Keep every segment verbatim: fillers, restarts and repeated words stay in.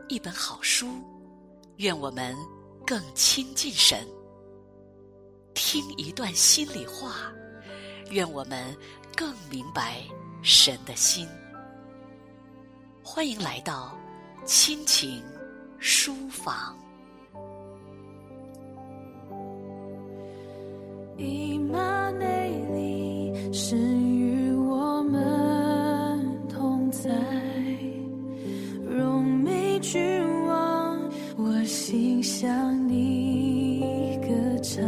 一本好书，愿我们更亲近神；听一段心里话，愿我们更明白神的心。欢迎来到亲情书房。 以马内利，神与我们同在，荣美君王，我心向你歌唱。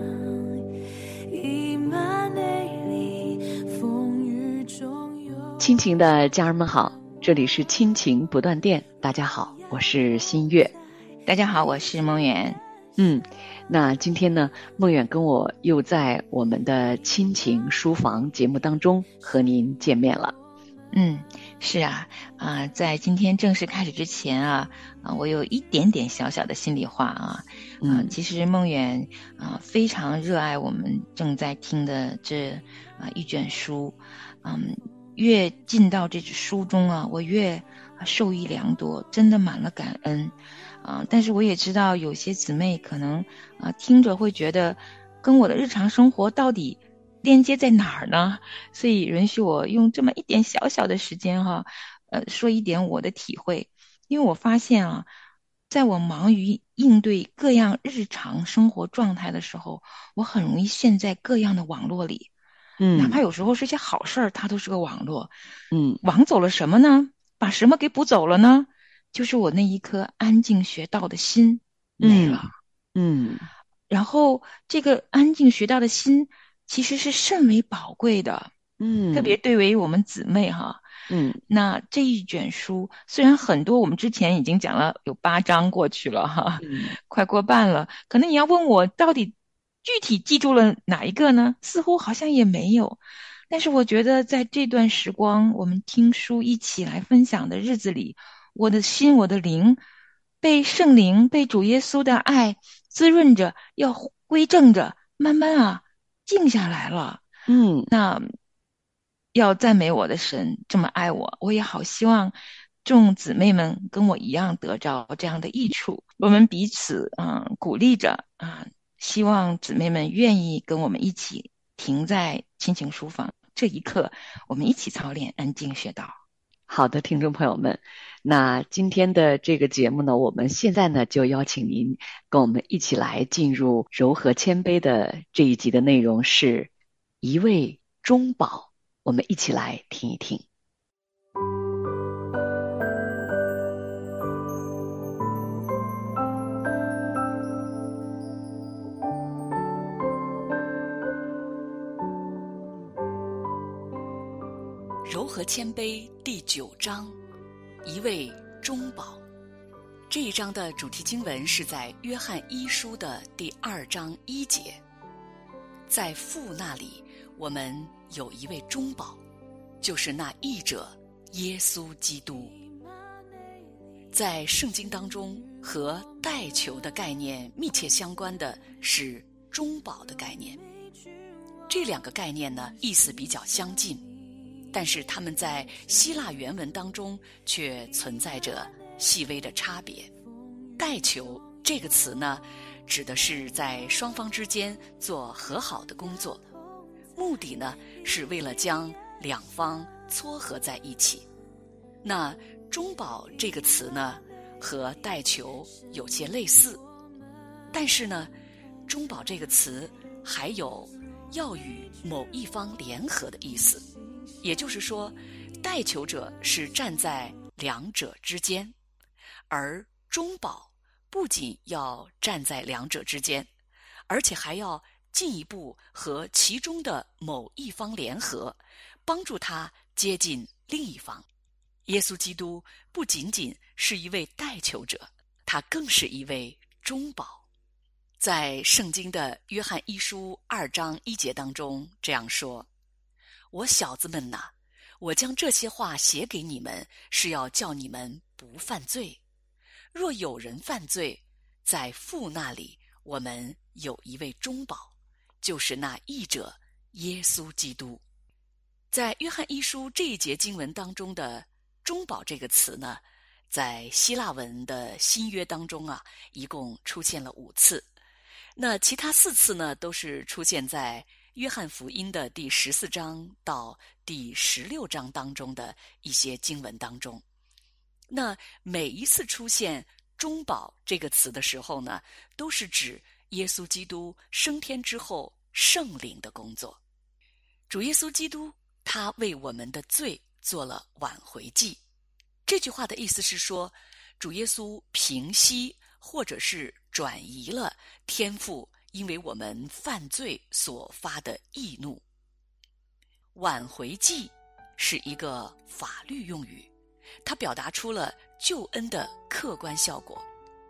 以马内利，风雨中有亲情的家人们好，这里是亲情不断电，大家好，我是新月。 大家好，我是梦远。 嗯，那今天呢，梦远跟我又在我们的亲情书房节目当中和您见面了。 嗯，是啊，啊、呃，在今天正式开始之前啊，啊、呃，我有一点点小小的心里话啊，啊、呃嗯， 其实梦远啊、呃、非常热爱我们正在听的这啊、呃、一卷书，嗯，越进到这书中啊，我越、啊、受益良多，真的满了感恩。啊、呃，但是我也知道有些姊妹可能啊、呃、听着会觉得跟我的日常生活到底连接在哪儿呢？所以允许我用这么一点小小的时间哈，呃，说一点我的体会。因为我发现啊，在我忙于应对各样日常生活状态的时候，我很容易陷在各样的网络里。 嗯， 哪怕有时候是些好事儿，它都是个网络。 嗯， 网走了什么呢？把什么给补走了呢？就是我那一颗安静学道的心没了。 嗯，嗯， 然后这个安静学道的心其实是甚为宝贵的， 嗯， 特别对于我们姊妹哈。 嗯， 那这一卷书虽然很多，我们之前已经讲了有八章过去了哈， 嗯， 快过半了。可能你要问我到底具体记住了哪一个呢？似乎好像也没有。但是我觉得在这段时光，我们听书一起来分享的日子里，我的心，我的灵被圣灵，被主耶稣的爱滋润着，要归正着，慢慢啊静下来了。 嗯， 那要赞美我的神这么爱我，我也好希望众姊妹们跟我一样得着这样的益处。我们彼此嗯鼓励着啊、嗯，希望姊妹们愿意跟我们一起停在亲情书房这一刻，我们一起操练安静学道。 好的，听众朋友们，那今天的这个节目呢，我们现在呢就邀请您跟我们一起来进入柔和谦卑的这一集的内容是一位中保，我们一起来听一听。 柔和谦卑第九章，一位中保。这一章的主题经文是在约翰一书的第二章一节。在父那里，我们有一位中保，就是那义者耶稣基督。在圣经当中，和代求的概念密切相关的是中保的概念。这两个概念呢，意思比较相近，但是他们在希腊原文当中却存在着细微的差别。代求这个词呢，指的是在双方之间做和好的工作，目的呢是为了将两方撮合在一起。那中保这个词呢，和代求有些类似，但是呢，中保这个词还有要与某一方联合的意思。也就是说，代求者是站在两者之间，而中保不仅要站在两者之间，而且还要进一步和其中的某一方联合，帮助他接近另一方。耶稣基督不仅仅是一位代求者，他更是一位中保。在圣经的约翰一书二章一节当中这样说：我小子们哪，我将这些话写给你们，是要叫你们不犯罪。若有人犯罪，在父那里我们有一位中保，就是那义者耶稣基督。在约翰一书这一节经文当中的中保这个词呢， 在希腊文的新约当中啊，一共出现了五次。那其他四次呢，都是出现在约翰福音的第十四章到第十六章当中的一些经文当中。那每一次出现中保这个词的时候呢，都是指耶稣基督升天之后圣灵的工作。主耶稣基督他为我们的罪做了挽回祭。这句话的意思是说，主耶稣平息或者是转移了天父因为我们犯罪所发的义怒。挽回祭是一个法律用语，它表达出了救恩的客观效果。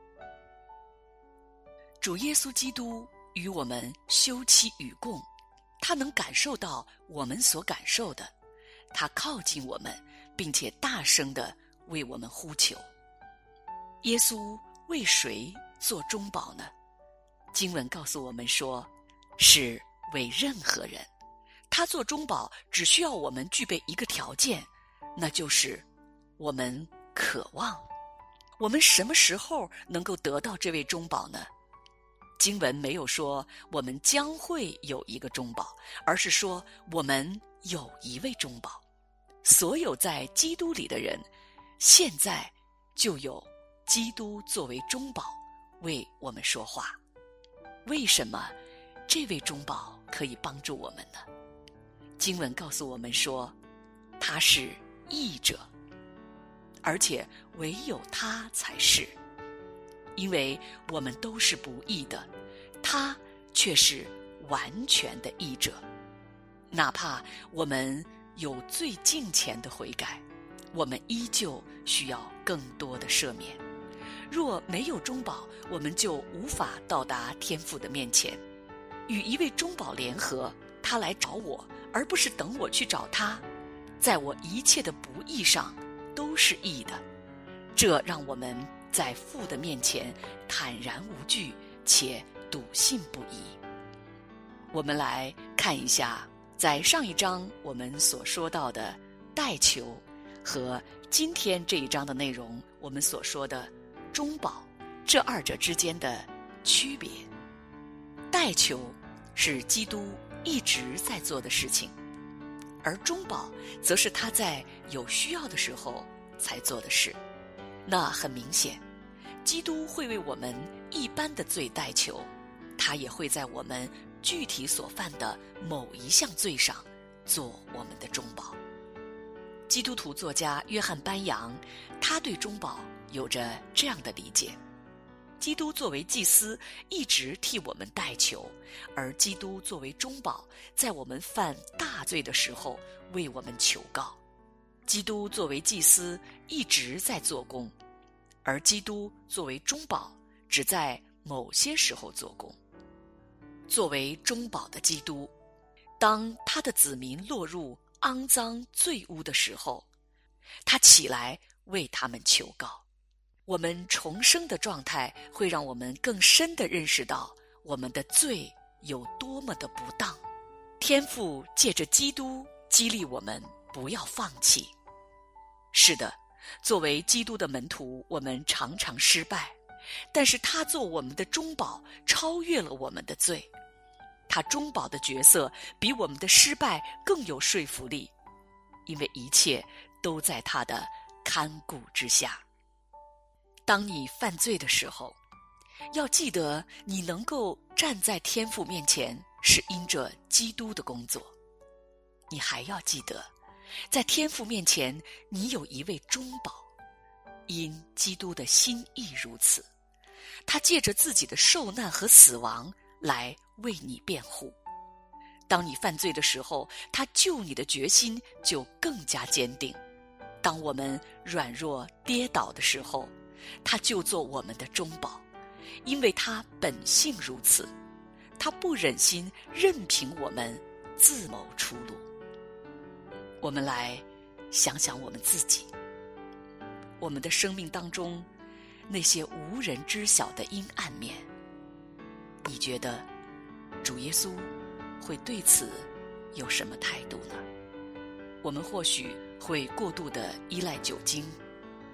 主耶稣基督与我们休戚与共，他能感受到我们所感受的，他靠近我们，并且大声地为我们呼求。耶稣为谁做中保呢？经文告诉我们说，是为任何人。他做中保只需要我们具备一个条件，那就是我们渴望。我们什么时候能够得到这位中保呢？经文没有说我们将会有一个中保，而是说我们有一位中保。所有在基督里的人，现在就有基督作为中保为我们说话。为什么这位中保可以帮助我们呢？经文告诉我们说，他是义者，而且唯有他才是。因为我们都是不义的，他却是完全的义者。哪怕我们有最敬虔的悔改，我们依旧需要更多的赦免。若没有中保，我们就无法到达天父的面前。与一位中保联合，他来找我，而不是等我去找他，在我一切的不义上都是义的。这让我们在父的面前坦然无惧，且笃信不疑。我们来看一下，在上一章我们所说到的代求和今天这一章的内容我们所说的中保，这二者之间的区别。代求是基督一直在做的事情，而中保则是他在有需要的时候才做的事。那很明显，基督会为我们一般的罪代求，他也会在我们具体所犯的某一项罪上做我们的中保。基督徒作家约翰班扬，他对中保有着这样的理解：基督作为祭司一直替我们代求，而基督作为中保，在我们犯大罪的时候为我们求告。基督作为祭司一直在做工，而基督作为中保只在某些时候做工。作为中保的基督，当他的子民落入肮脏罪污的时候，他起来为他们求告。我们重生的状态会让我们更深地认识到我们的罪有多么的不当。天父借着基督激励我们不要放弃。是的，作为基督的门徒，我们常常失败，但是他做我们的中保，超越了我们的罪。他中保的角色比我们的失败更有说服力，因为一切都在他的看顾之下。当你犯罪的时候，要记得你能够站在天父面前，是因着基督的工作。你还要记得，在天父面前，你有一位中保，因基督的心意如此。他借着自己的受难和死亡来为你辩护。当你犯罪的时候，他救你的决心就更加坚定。当我们软弱跌倒的时候，他就做我们的中保，因为他本性如此，他不忍心任凭我们自谋出路。我们来想想我们自己，我们的生命当中那些无人知晓的阴暗面，你觉得主耶稣会对此有什么态度呢？我们或许会过度的依赖酒精，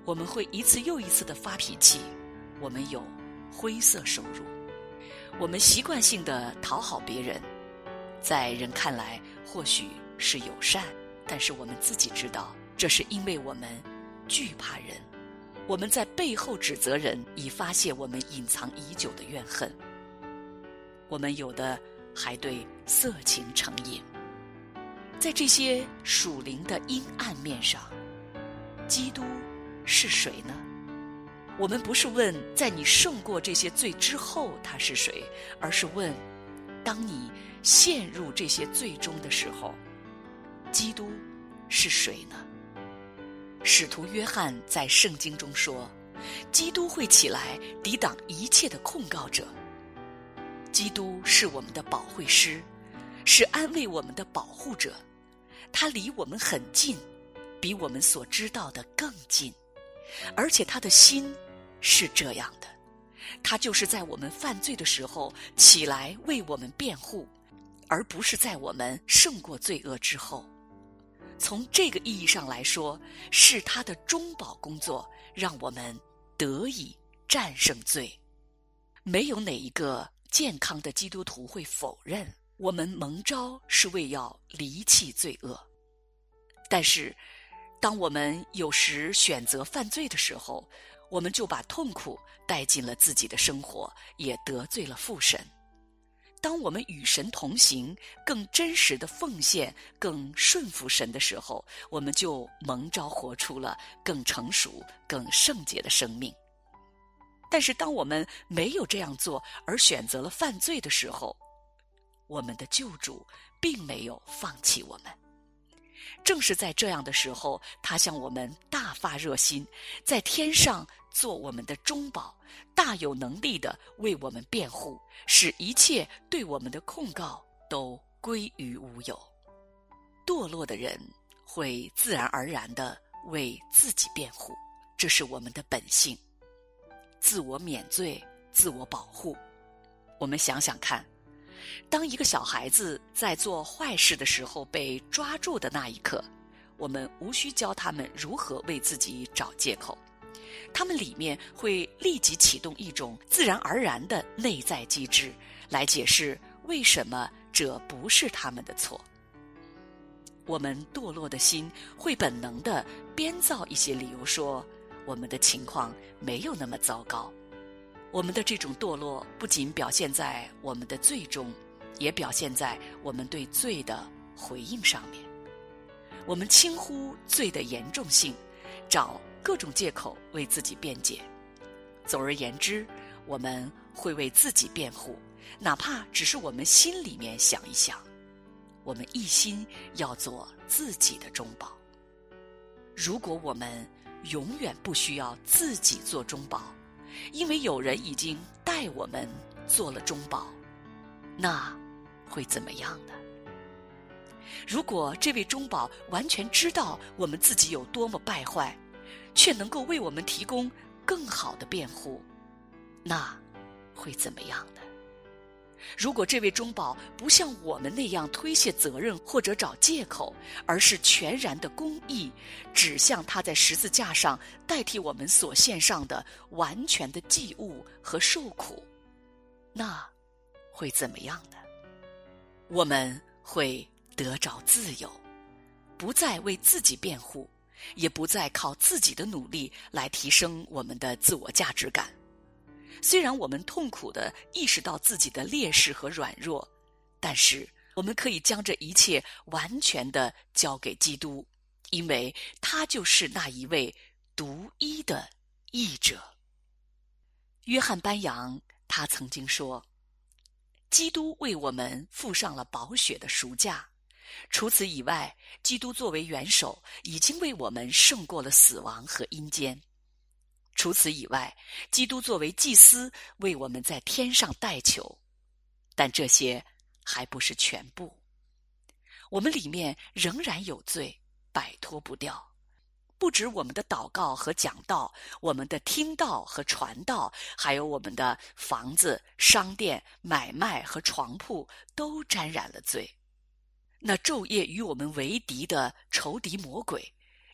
我们会一次又一次的发脾气，我们有灰色收入，我们习惯性的讨好别人，在人看来或许是友善，但是我们自己知道，这是因为我们惧怕人，我们在背后指责人，以发泄我们隐藏已久的怨恨。我们有的还对色情成瘾。在这些属灵的阴暗面上，基督是谁呢？我们不是问在你胜过这些罪之后他是谁，而是问当你陷入这些罪中的时候，基督是谁呢？使徒约翰在圣经中说，基督会起来抵挡一切的控告者。基督是我们的保惠师，是安慰我们的保护者，他离我们很近，比我们所知道的更近，而且他的心是这样的，他就是在我们犯罪的时候起来为我们辩护，而不是在我们胜过罪恶之后。从这个意义上来说，是他的中保工作让我们得以战胜罪。没有哪一个健康的基督徒会否认我们蒙召是为要离弃罪恶。但是当我们有时选择犯罪的时候，我们就把痛苦带进了自己的生活，也得罪了父神。当我们与神同行，更真实的奉献，更顺服神的时候，我们就蒙召活出了更成熟更圣洁的生命。但是当我们没有这样做，而选择了犯罪的时候，我们的救主并没有放弃我们。正是在这样的时候，他向我们大发热心，在天上做我们的中保，大有能力地为我们辩护，使一切对我们的控告都归于无有。堕落的人会自然而然地为自己辩护，这是我们的本性，自我免罪，自我保护。我们想想看，当一个小孩子在做坏事的时候被抓住的那一刻，我们无需教他们如何为自己找借口，他们里面会立即启动一种自然而然的内在机制，来解释为什么这不是他们的错。我们堕落的心会本能地编造一些理由，说我们的情况没有那么糟糕。我们的这种堕落不仅表现在我们的罪中，也表现在我们对罪的回应上面。我们轻忽罪的严重性，找各种借口为自己辩解。总而言之，我们会为自己辩护，哪怕只是我们心里面想一想，我们一心要做自己的中保。如果我们永远不需要自己做中保，因为有人已经代我们做了中保，那会怎么样呢？如果这位中保完全知道我们自己有多么败坏，却能够为我们提供更好的辩护，那会怎么样呢？如果这位中保不像我们那样推卸责任或者找借口，而是全然的公义，指向他在十字架上代替我们所献上的完全的祭物和受苦，那会怎么样呢？我们会得着自由，不再为自己辩护，也不再靠自己的努力来提升我们的自我价值感。虽然我们痛苦地意识到自己的劣势和软弱，但是我们可以将这一切完全地交给基督，因为他就是那一位独一的义者。约翰班扬他曾经说，基督为我们付上了宝血的赎价，除此以外，基督作为元首已经为我们胜过了死亡和阴间。除此以外，基督作为祭司为我们在天上代求，但这些还不是全部。我们里面仍然有罪，摆脱不掉。不止我们的祷告和讲道，我们的听道和传道，还有我们的房子、商店、买卖和床铺都沾染了罪。那昼夜与我们为敌的仇敌魔鬼，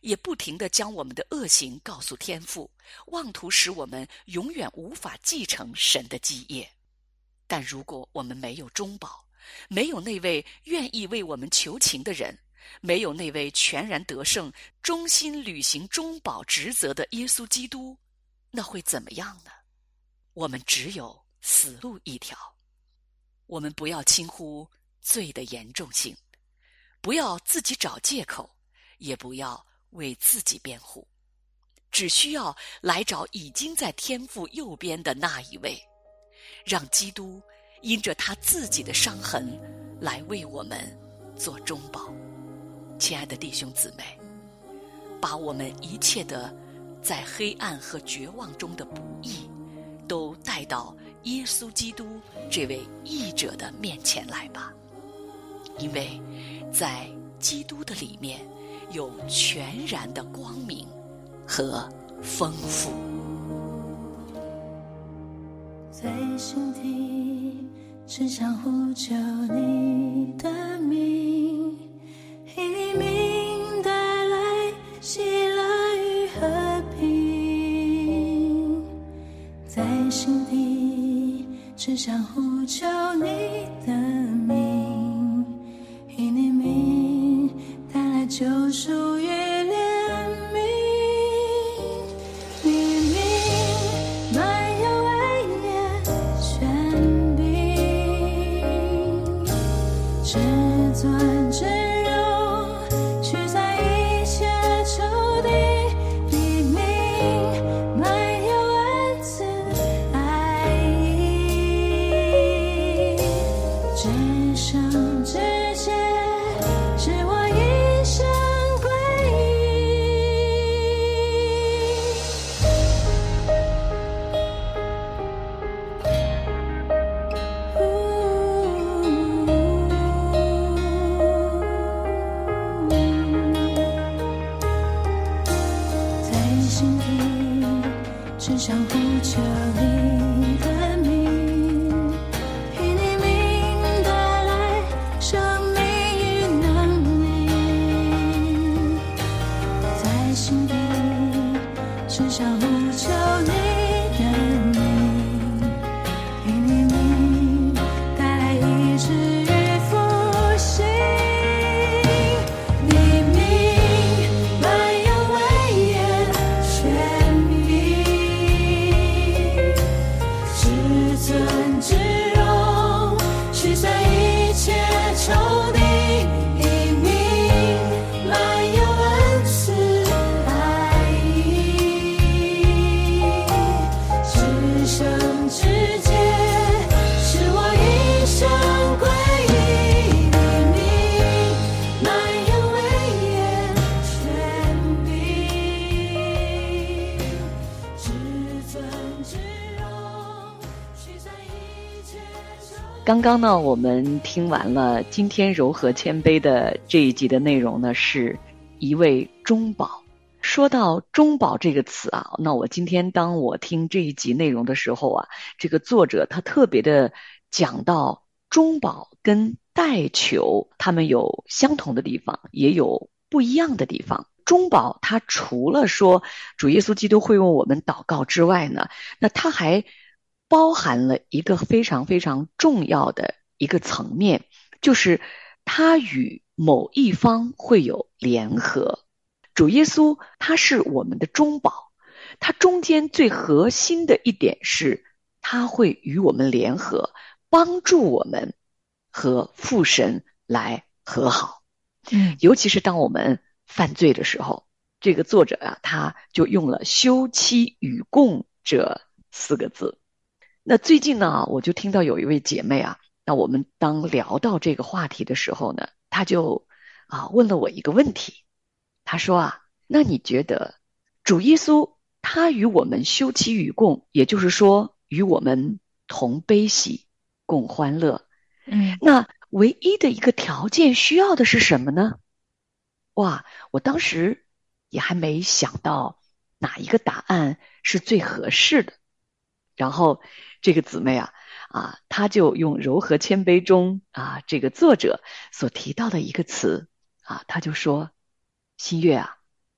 也不停地将我们的恶行告诉天父，妄图使我们永远无法继承神的基业。但如果我们没有中保，没有那位愿意为我们求情的人，没有那位全然得胜、忠心履行中保职责的耶稣基督，那会怎么样呢？我们只有死路一条。我们不要轻忽罪的严重性，不要自己找借口，也不要为自己辩护，只需要来找已经在天父右边的那一位，让基督因着他自己的伤痕来为我们做中保。亲爱的弟兄姊妹，把我们一切的在黑暗和绝望中的不义都带到耶稣基督这位义者的面前来吧，因为在基督的里面有全然的光明和丰富。 在心底只想呼求你的名，因你名带来喜乐与和平。在心底只想呼求你的名，因你名带来救赎与怜悯。你名满有威严权柄，至尊至荣驱散一切仇敌。你名满有恩慈爱意，至圣至洁使我一生归依。在心底只想呼求你的名，因你名带来生命与能力。在心底只想呼求你的名，因你名带来医治与复兴。你名满有威严权柄，至尊至荣驱散一切仇敌。你名满有恩慈爱意，至圣至洁使我一生归依。你名满有威严权柄，至尊至荣驱散一切仇敌。 刚刚呢，我们听完了今天柔和谦卑的这一集的内容呢，是一位中保。说到中保这个词啊，那我今天当我听这一集内容的时候啊，这个作者他特别的讲到中保跟代求他们有相同的地方，也有不一样的地方。中保他除了说主耶稣基督会为我们祷告之外呢，那他还包含了一个非常非常重要的一个层面，就是他与某一方会有联合。主耶稣他是我们的中保，他中间最核心的一点是他会与我们联合，帮助我们和父神来和好。 嗯， 尤其是当我们犯罪的时候，这个作者啊，他就用了休戚与共这四个字。那最近呢，我就听到有一位姐妹啊，那我们当聊到这个话题的时候呢，她就啊问了我一个问题。她说啊，那你觉得主耶稣他与我们休戚与共，也就是说与我们同悲喜共欢乐， 嗯， 那唯一的一个条件需要的是什么呢？哇，我当时也还没想到哪一个答案是最合适的。然后这个姊妹啊啊，她就用柔和谦卑中啊这个作者所提到的一个词啊，她就说：新月啊，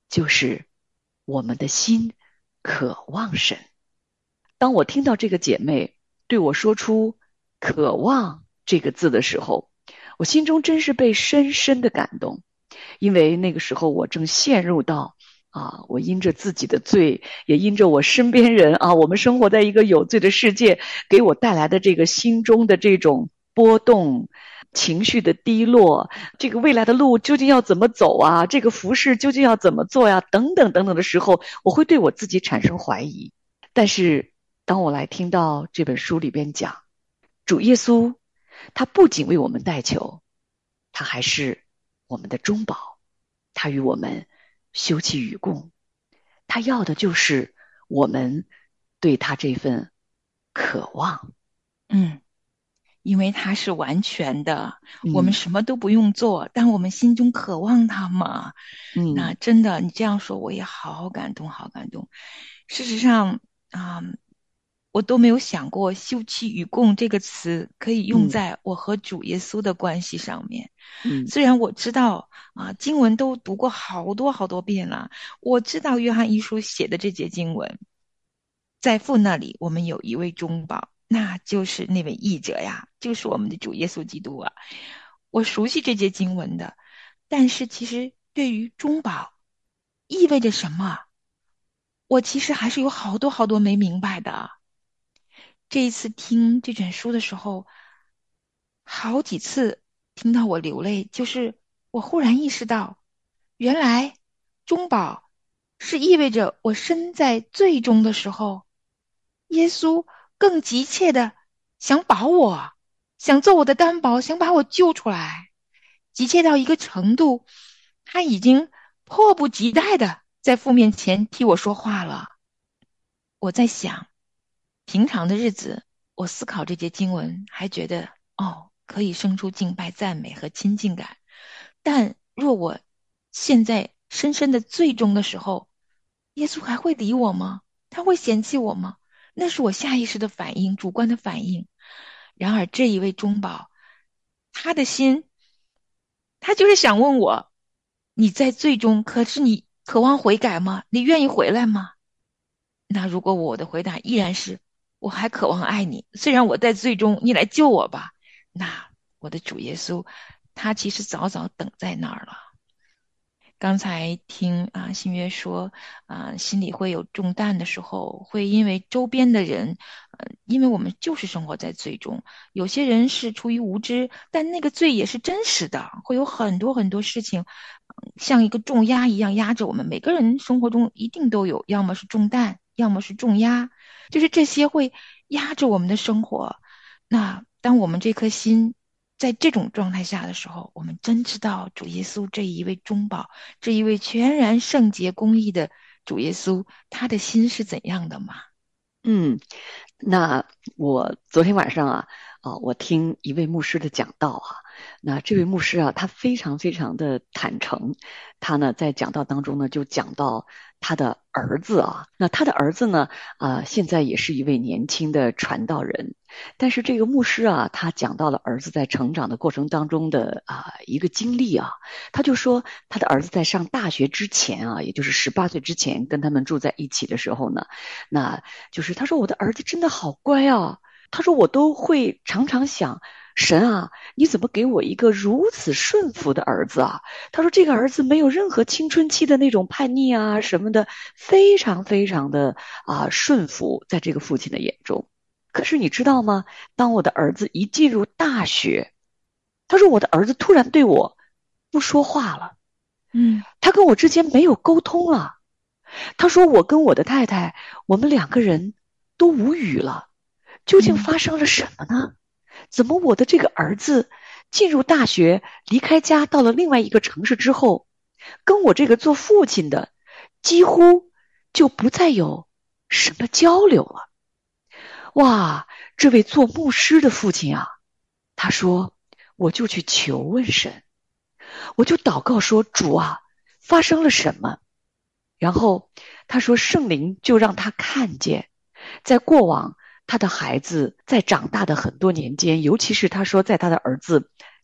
就是我们的心渴望神。当我听到这个姐妹对我说出渴望这个字的时候，我心中真是被深深的感动。因为那个时候我正陷入到啊，我因着自己的罪，也因着我身边人啊，我们生活在一个有罪的世界，给我带来的这个心中的这种波动，情绪的低落，这个未来的路究竟要怎么走啊？这个服事究竟要怎么做呀？等等等等的时候，我会对我自己产生怀疑。但是当我来听到这本书里边讲，主耶稣他不仅为我们代求，他还是我们的中保，他与我们休戚与共，他要的就是我们对他这份渴望。 嗯，因为他是完全的， 嗯我们什么都不用做，但我们心中渴望他嘛。那嗯真的，你这样说我也好感动，好感动。事实上啊、我都没有想过休戚与共这个词可以用嗯在我和主耶稣的关系上面。 嗯虽然我知道啊，经文都读过好多好多遍了，我知道约翰一书写的这节经文，在父那里我们有一位中保，那就是那位译者呀，就是我们的主耶稣基督啊。我熟悉这节经文的，但是其实对于中保意味着什么，我其实还是有好多好多没明白的。这一次听这卷书的时候，好几次听到我流泪，就是我忽然意识到，原来中保是意味着我身在最终的时候，耶稣更急切的想保我，想做我的担保，想把我救出来，急切到一个程度，他已经迫不及待的在父面前替我说话了。我在想，平常的日子，我思考这节经文，还觉得哦，可以生出敬拜、赞美和亲近感。但若我现在深深的最终的时候，耶稣还会理我吗？他会嫌弃我吗？那是我下意识的反应，主观的反应。然而这一位中保，他的心，他就是想问我：你在最终，可是你渴望悔改吗？你愿意回来吗？那如果我的回答依然是我还渴望爱你，虽然我在最终，你来救我吧，那我的主耶稣他其实早早等在那儿了。刚才听啊新约说啊心里会有重担的时候，会因为周边的人，呃，因为我们就是生活在罪中，有些人是出于无知，但那个罪也是真实的，会有很多很多事情，呃像一个重压一样压着我们。每个人生活中一定都有，要么是重担，要么是重压，就是这些会压着我们的生活。那当我们这颗心在这种状态下的时候，我们真知道主耶稣这一位中保，这一位全然圣洁公义的主耶稣，他的心是怎样的吗？ 嗯，那我昨天晚上啊，啊，我听一位牧师的讲道啊，那这位牧师啊，他非常非常的坦诚，他呢在讲道当中呢就讲到他的儿子啊，那他的儿子呢，啊、现在也是一位年轻的传道人，但是这个牧师啊，他讲到了儿子在成长的过程当中的啊、一个经历啊，他就说他的儿子在上大学之前啊，也就是十八岁之前跟他们住在一起的时候呢，那就是他说我的儿子真的好乖啊，他说我都会常常想，神啊，你怎么给我一个如此顺服的儿子啊？他说这个儿子没有任何青春期的那种叛逆啊什么的，非常非常的啊顺服，在这个父亲的眼中。可是你知道吗？当我的儿子一进入大学，他说我的儿子突然对我不说话了， 嗯他跟我之间没有沟通了。他说我跟我的太太，我们两个人都无语了，究竟发生了什么呢？怎么我的这个儿子进入大学，离开家到了另外一个城市之后，跟我这个做父亲的几乎就不再有什么交流了？哇，这位做牧师的父亲啊，他说我就去求问神，我就祷告说主啊，发生了什么？然后他说圣灵就让他看见，在过往他的孩子在长大的很多年间，尤其是他说在他的儿子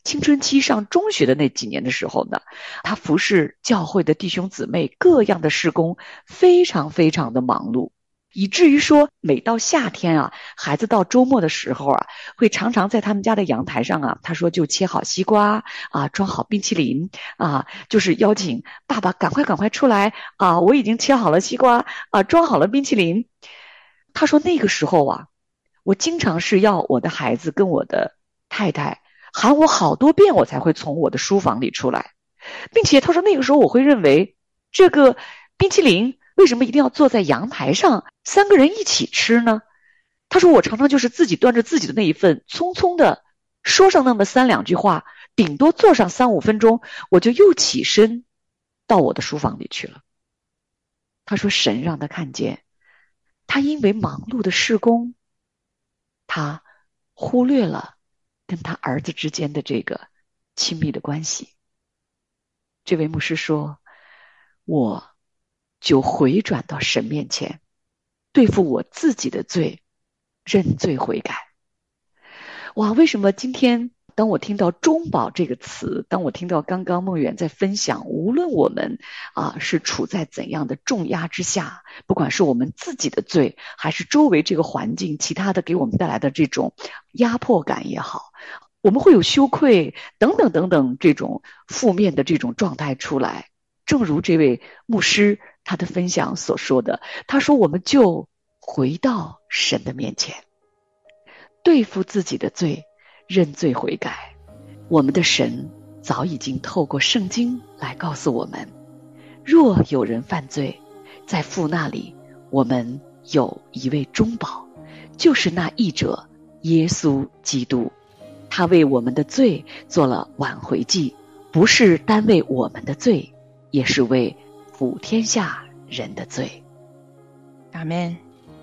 青春期上中学的那几年的时候呢，他服侍教会的弟兄姊妹，各样的事工非常非常的忙碌，以至于说每到夏天啊，孩子到周末的时候啊，会常常在他们家的阳台上啊，他说就切好西瓜啊，装好冰淇淋啊，就是邀请爸爸赶快赶快出来啊，我已经切好了西瓜啊，装好了冰淇淋。他说那个时候啊，我经常是要我的孩子跟我的太太喊我好多遍，我才会从我的书房里出来，并且他说那个时候我会认为这个冰淇淋为什么一定要坐在阳台上三个人一起吃呢？他说我常常就是自己端着自己的那一份，匆匆的说上那么三两句话，顶多坐上三五分钟，我就又起身到我的书房里去了。他说神让他看见，他因为忙碌的事工，他忽略了跟他儿子之间的这个亲密的关系。这位牧师说，我就回转到神面前，对付我自己的罪，认罪悔改。哇，为什么今天当我听到中保这个词，当我听到刚刚梦远在分享，无论我们啊是处在怎样的重压之下，不管是我们自己的罪，还是周围这个环境其他的给我们带来的这种压迫感也好，我们会有羞愧等等等等这种负面的这种状态出来。正如这位牧师他的分享所说的，他说我们就回到神的面前，对付自己的罪，认罪悔改。我们的神早已经透过圣经来告诉我们，若有人犯罪，在父那里我们有一位中保，就是那义者耶稣基督，他为我们的罪做了挽回祭，不是单为我们的罪，也是为普天下人的罪。 阿们。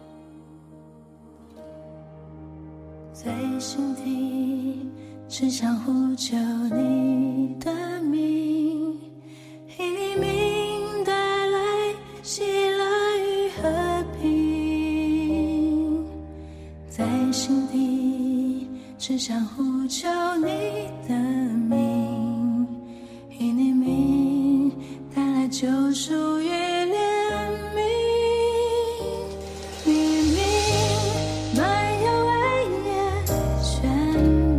在心底只想呼求你的名，因你名带来喜乐与和平。在心底只想呼求你的名，因你名带来救赎与怜悯。你名满有爱也权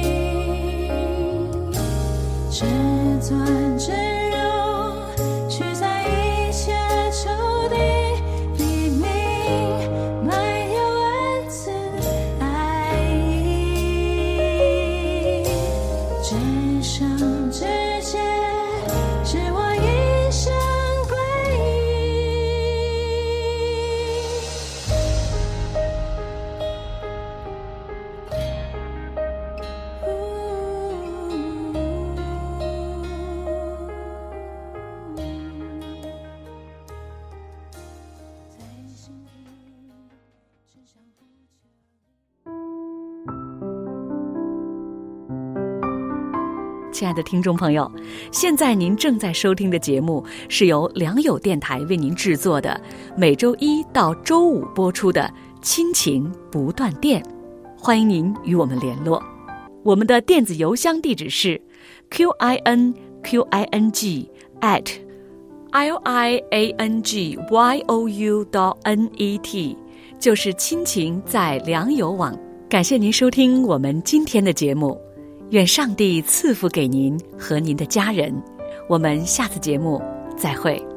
柄，至尊至荣驱散一切仇敌。你名满有恩慈爱意，至圣至洁是我一生归亲爱的听众朋友，现在您正在收听的节目是由良友电台为您制作的，每周一到周五播出的亲情不断电。欢迎您与我们联络，我们的电子邮箱地址是 q i n q i n g at l i a n g y o u dot n e t， 就是亲情在良友网。感谢您收听我们今天的节目，愿上帝赐福给您和您的家人。我们下次节目再会。